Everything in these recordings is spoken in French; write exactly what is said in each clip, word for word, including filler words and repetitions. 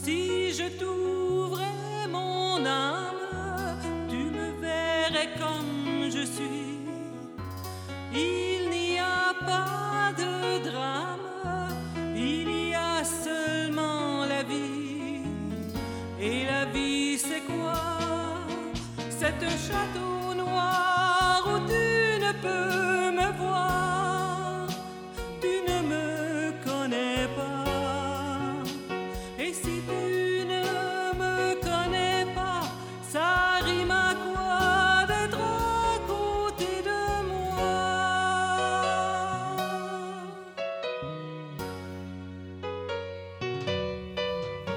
Si je t'ouvrais mon âme, tu me verrais comme je suis. Il n'y a pas de drame, il y a seulement la vie. Et la vie c'est quoi? C'est un château noir où tu ne peux me voir. Tu ne me connais pas. Et si tu ne me connais pas, ça rime à quoi d'être à côté de moi?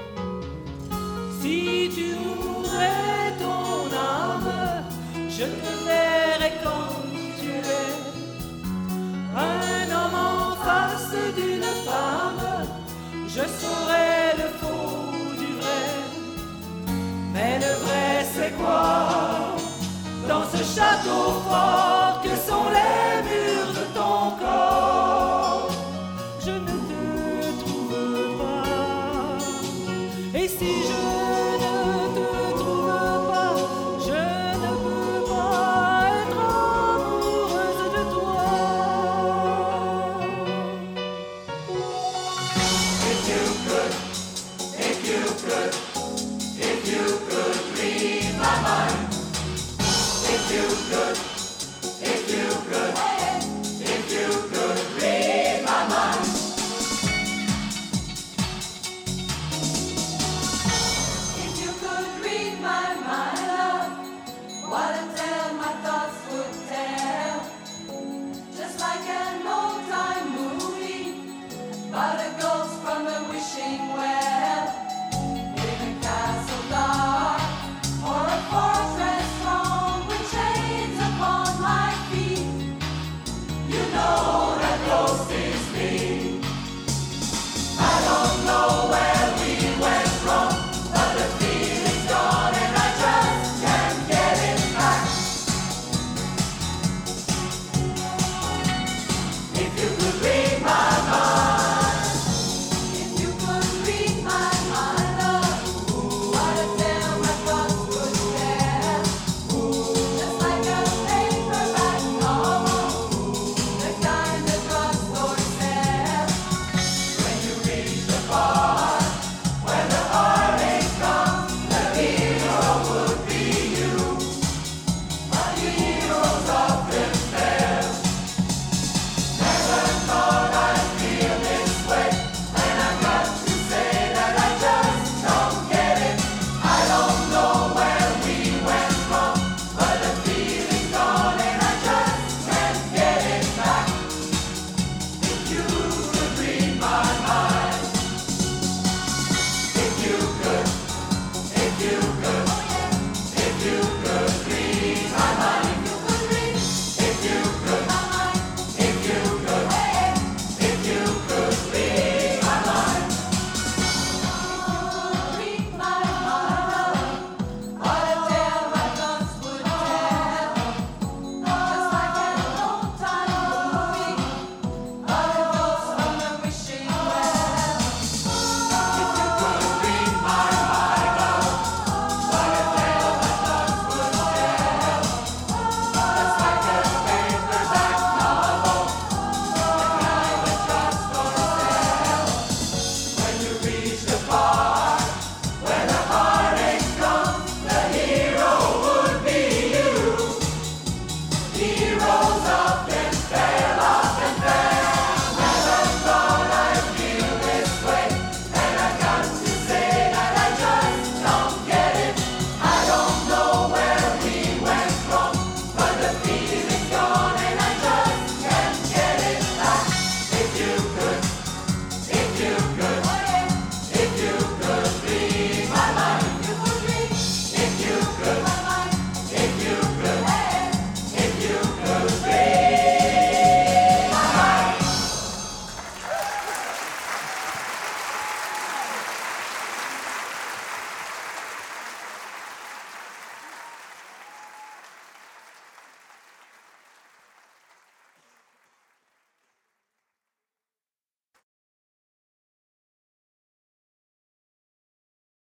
Si tu ouvrais ton âme, je te